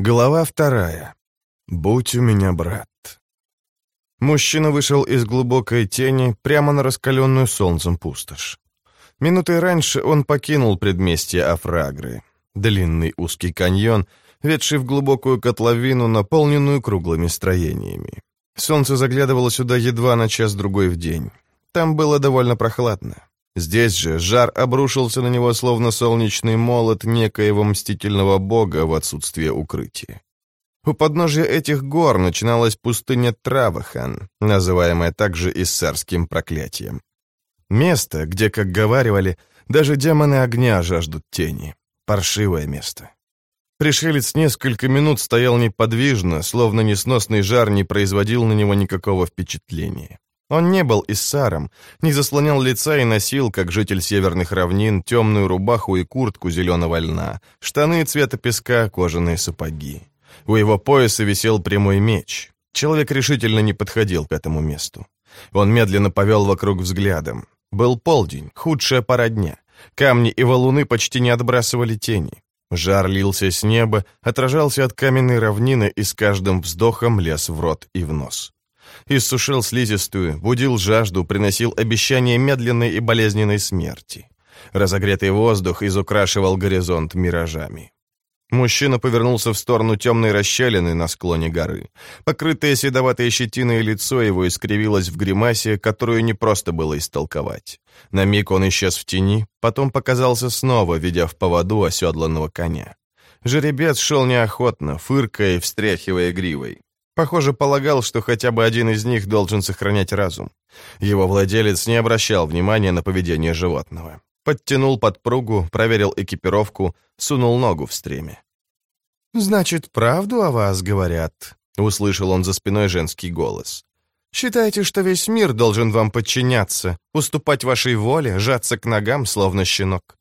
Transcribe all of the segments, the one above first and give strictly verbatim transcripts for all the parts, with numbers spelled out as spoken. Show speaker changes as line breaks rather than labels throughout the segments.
Глава вторая. «Будь у меня брат». Мужчина вышел из глубокой тени прямо на раскаленную солнцем пустошь. Минутой раньше он покинул предместье Афрагры, длинный узкий каньон, ведший в глубокую котловину, наполненную круглыми строениями. Солнце заглядывало сюда едва на час-другой в день. Там было довольно прохладно. Здесь же жар обрушился на него, словно солнечный молот некоего мстительного бога в отсутствие укрытия. У подножия этих гор начиналась пустыня Травахан, называемая также иссарским проклятием. Место, где, как говаривали, даже демоны огня жаждут тени. Паршивое место. Пришелец несколько минут стоял неподвижно, словно несносный жар не производил на него никакого впечатления. Он не был иссаром, не заслонял лица и носил, как житель северных равнин, темную рубаху и куртку зеленого льна, штаны цвета песка, кожаные сапоги. У его пояса висел прямой меч. Человек решительно не подходил к этому месту. Он медленно повел вокруг взглядом. Был полдень, худшая пора дня. Камни и валуны почти не отбрасывали тени. Жар лился с неба, отражался от каменной равнины и с каждым вздохом лез в рот и в нос. Иссушил слизистую, будил жажду, приносил обещание медленной и болезненной смерти. Разогретый воздух изукрашивал горизонт миражами. Мужчина повернулся в сторону темной расщелины на склоне горы. Покрытое седоватой щетиной лицо его искривилось в гримасе, которую непросто было истолковать. На миг он исчез в тени, потом показался снова, ведя в поводу оседланного коня. Жеребец шел неохотно, фыркая и встряхивая гривой. Похоже, полагал, что хотя бы один из них должен сохранять разум. Его владелец не обращал внимания на поведение животного. Подтянул подпругу, проверил экипировку, сунул ногу в стремя. «Значит, правду о вас говорят?» — услышал он за спиной женский голос. «Считаете, что весь мир должен вам подчиняться, уступать вашей воле, жаться к ногам, словно щенок?»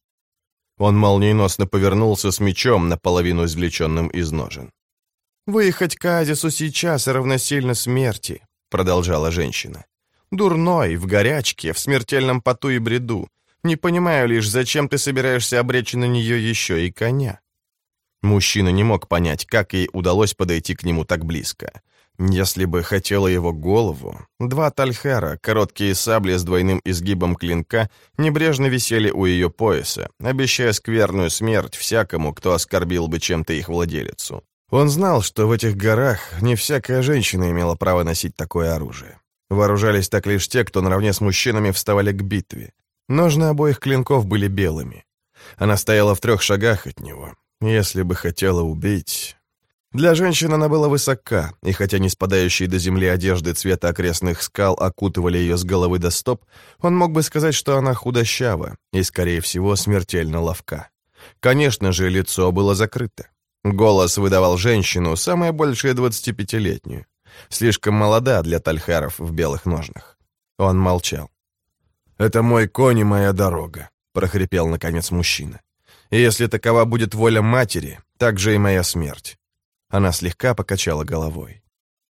Он молниеносно повернулся с мечом, наполовину извлеченным из ножен. «Выехать к Оазису сейчас равносильно смерти», — продолжала женщина. «Дурной, в горячке, в смертельном поту и бреду. Не понимаю лишь, зачем ты собираешься обречь на нее еще и коня?» Мужчина не мог понять, как ей удалось подойти к нему так близко. Если бы хотела его голову... Два тальхера, короткие сабли с двойным изгибом клинка, небрежно висели у ее пояса, обещая скверную смерть всякому, кто оскорбил бы чем-то их владелицу. Он знал, что в этих горах не всякая женщина имела право носить такое оружие. Вооружались так лишь те, кто наравне с мужчинами вставали к битве. Ножны обоих клинков были белыми. Она стояла в трех шагах от него. Если бы хотела убить... Для женщин она была высока, и хотя не спадающие до земли одежды цвета окрестных скал окутывали ее с головы до стоп, он мог бы сказать, что она худощава и, скорее всего, смертельно ловка. Конечно же, лицо было закрыто. Голос выдавал женщину, самое большее двадцатипятилетнюю. Слишком молода для тальхаров в белых ножнах. Он молчал. «Это мой конь и моя дорога», — прохрипел наконец мужчина. «И если такова будет воля матери, так же и моя смерть». Она слегка покачала головой.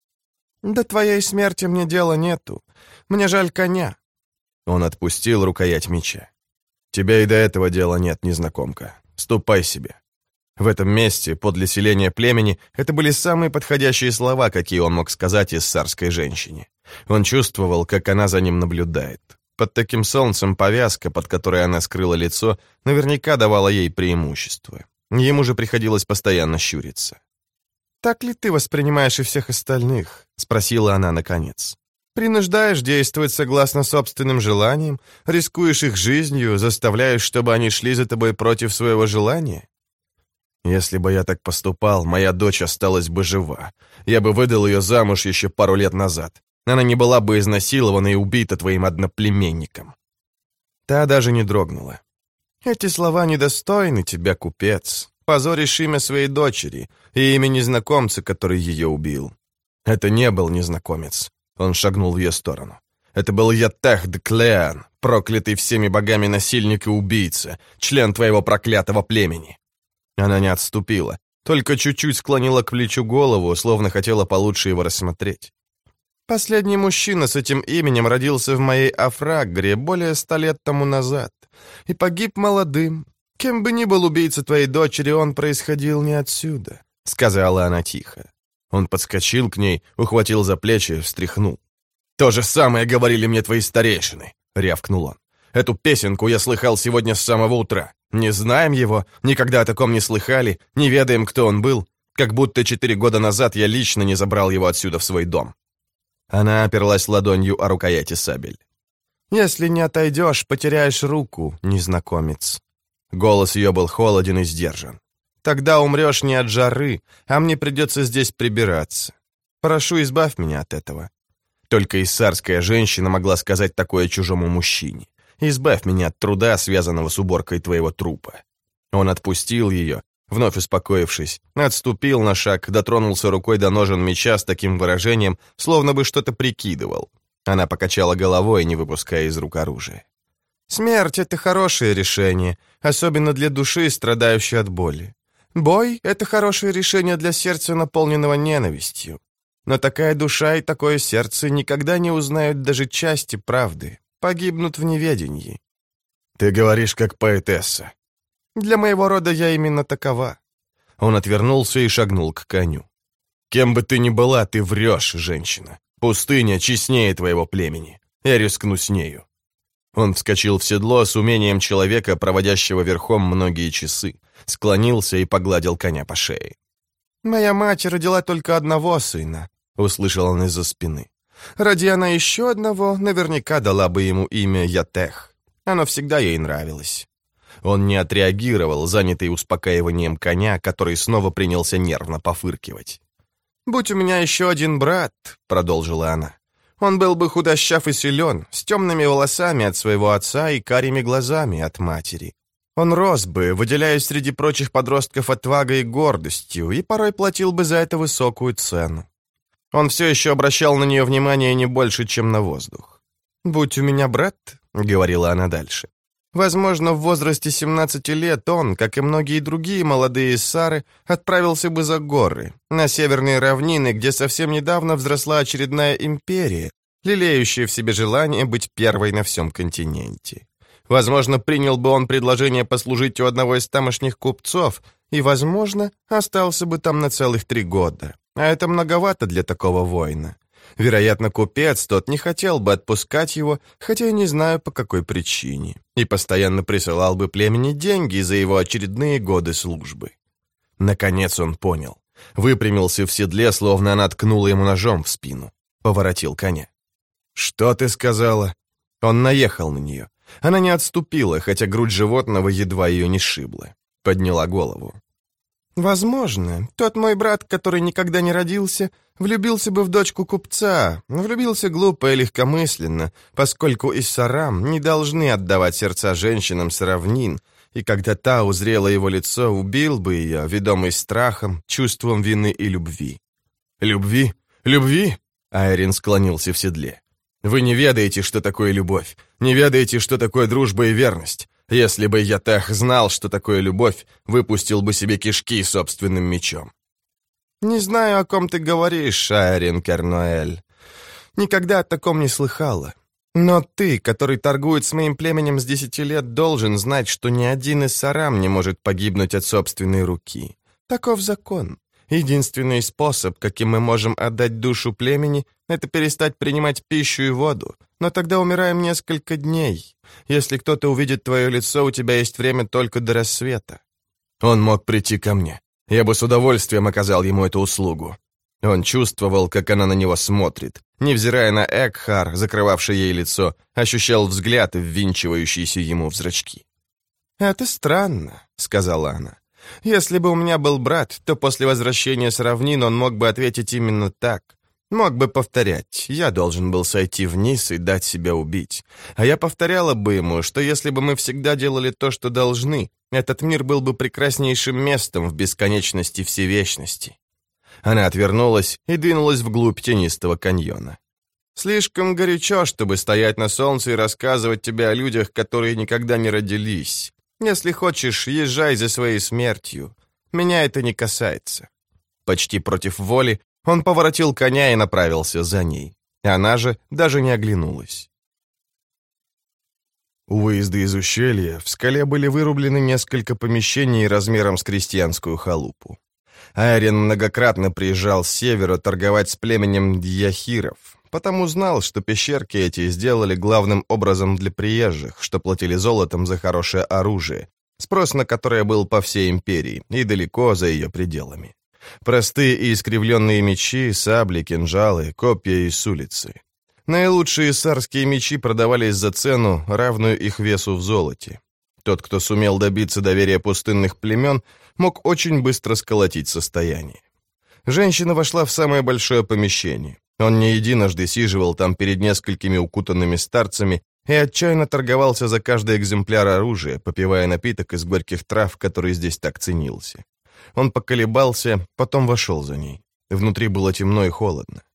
«До твоей смерти мне дела нету. Мне жаль коня». Он отпустил рукоять меча. «Тебя и до этого дела нет, незнакомка. Ступай себе». В этом месте, подле селения племени, это были самые подходящие слова, какие он мог сказать иссарской женщине. Он чувствовал, как она за ним наблюдает. Под таким солнцем повязка, под которой она скрыла лицо, наверняка давала ей преимущество. Ему же приходилось постоянно щуриться. «Так ли ты воспринимаешь и всех остальных?» — спросила она наконец. «Принуждаешь действовать согласно собственным желаниям, рискуешь их жизнью, заставляешь, чтобы они шли за тобой против своего желания?» «Если бы я так поступал, моя дочь осталась бы жива. Я бы выдал ее замуж еще пару лет назад. Она не была бы изнасилована и убита твоим одноплеменником». Та даже не дрогнула. «Эти слова недостойны тебя, купец. Позоришь имя своей дочери и имя незнакомца, который ее убил». «Это не был незнакомец». Он шагнул в ее сторону. «Это был Ятах Д'Клеан, проклятый всеми богами насильник и убийца, член твоего проклятого племени». Она не отступила, только чуть-чуть склонила к плечу голову, словно хотела получше его рассмотреть. «Последний мужчина с этим именем родился в моей Афрагре более ста лет тому назад и погиб молодым. Кем бы ни был убийца твоей дочери, он происходил не отсюда. — сказала она тихо. Он подскочил к ней, ухватил за плечи, встряхнул. «То же самое говорили мне твои старейшины», — рявкнул он. «Эту песенку я слыхал сегодня с самого утра. Не знаем его, никогда о таком не слыхали, не ведаем, кто он был, как будто четыре года назад я лично не забрал его отсюда в свой дом». Она оперлась ладонью о рукояти сабель. «Если не отойдешь, потеряешь руку, незнакомец». Голос ее был холоден и сдержан. «Тогда умрешь не от жары, а мне придется здесь прибираться. Прошу, избавь меня от этого». Только иссарская женщина могла сказать такое чужому мужчине. «Избавь меня от труда, связанного с уборкой твоего трупа». Он отпустил ее, вновь успокоившись, отступил на шаг, дотронулся рукой до ножен меча с таким выражением, словно бы что-то прикидывал. Она покачала головой, не выпуская из рук оружия. «Смерть — это хорошее решение, особенно для души, страдающей от боли. Бой — это хорошее решение для сердца, наполненного ненавистью. Но такая душа и такое сердце никогда не узнают даже части правды, погибнут в неведении». «Ты говоришь, как поэтесса». «Для моего рода я именно такова». Он отвернулся и шагнул к коню. «Кем бы ты ни была, ты врешь, женщина. Пустыня честнее твоего племени. Я рискну с нею». Он вскочил в седло с умением человека, проводящего верхом многие часы, склонился и погладил коня по шее. «Моя мать родила только одного сына», — услышал он из-за спины. «Роди она еще одного, наверняка дала бы ему имя Ятех. Оно всегда ей нравилось». Он не отреагировал, занятый успокаиванием коня, который снова принялся нервно пофыркивать. «Будь у меня еще один брат», — продолжила она, — «он был бы худощав и силен, с темными волосами от своего отца и карими глазами от матери. Он рос бы, выделяясь среди прочих подростков отвагой и гордостью, и порой платил бы за это высокую цену. Он все еще обращал на нее внимание не больше, чем на воздух. «Будь у меня брат», — говорила она дальше, — «возможно, в возрасте семнадцати лет он, как и многие другие молодые иссары, отправился бы за горы, на северные равнины, где совсем недавно взросла очередная империя, лелеющая в себе желание быть первой на всем континенте. Возможно, принял бы он предложение послужить у одного из тамошних купцов и, возможно, остался бы там на целых три года. А это многовато для такого воина. Вероятно, купец тот не хотел бы отпускать его, хотя я не знаю, по какой причине, и постоянно присылал бы племени деньги за его очередные годы службы». Наконец он понял. Выпрямился в седле, словно она ткнула ему ножом в спину. Поворотил коня. «Что ты сказала?» Он наехал на нее. Она не отступила, хотя грудь животного едва ее не сшибла. Подняла голову. «Возможно, тот мой брат, который никогда не родился, влюбился бы в дочку купца, влюбился глупо и легкомысленно, поскольку иссарам не должны отдавать сердца женщинам с равнин, и когда та узрела его лицо, убил бы ее, ведомый страхом, чувством вины и любви». «Любви? Любви?» Айрин склонился в седле. «Вы не ведаете, что такое любовь, не ведаете, что такое дружба и верность. Если бы Ятех знал, что такое любовь, выпустил бы себе кишки собственным мечом». «Не знаю, о ком ты говоришь, Айрин Керноэль. Никогда о таком не слыхала. Но ты, который торгует с моим племенем с десяти лет, должен знать, что ни один иссарам не может погибнуть от собственной руки. Таков закон. Единственный способ, каким мы можем отдать душу племени, это перестать принимать пищу и воду. Но тогда умираем несколько дней. Если кто-то увидит твое лицо, у тебя есть время только до рассвета». Он мог прийти ко мне. Я бы с удовольствием оказал ему эту услугу. Он чувствовал, как она на него смотрит. Невзирая на Экхар, закрывавший ей лицо, ощущал взгляд, ввинчивающийся ему в зрачки. «Это странно», — сказала она. «Если бы у меня был брат, то после возвращения с равнин он мог бы ответить именно так. Мог бы повторять, я должен был сойти вниз и дать себя убить. А я повторяла бы ему, что если бы мы всегда делали то, что должны, этот мир был бы прекраснейшим местом в бесконечности всевечности». Она отвернулась и двинулась вглубь тенистого каньона. «Слишком горячо, чтобы стоять на солнце и рассказывать тебе о людях, которые никогда не родились. Если хочешь, езжай за своей смертью. Меня это не касается». Почти против воли он поворотил коня и направился за ней. Она же даже не оглянулась. У выезда из ущелья в скале были вырублены несколько помещений размером с крестьянскую халупу. Айрин многократно приезжал с севера торговать с племенем дьяхиров, потому знал, что пещерки эти сделали главным образом для приезжих, что платили золотом за хорошее оружие, спрос на которое был по всей империи и далеко за ее пределами. Простые и искривленные мечи, сабли, кинжалы, копья и с улицы. Наилучшие сарские мечи продавались за цену, равную их весу в золоте. Тот, кто сумел добиться доверия пустынных племен, мог очень быстро сколотить состояние. Женщина вошла в самое большое помещение. Он не единожды сиживал там перед несколькими укутанными старцами и отчаянно торговался за каждый экземпляр оружия, попивая напиток из горьких трав, который здесь так ценился. Он поколебался, потом вошел за ней. Внутри было темно и холодно.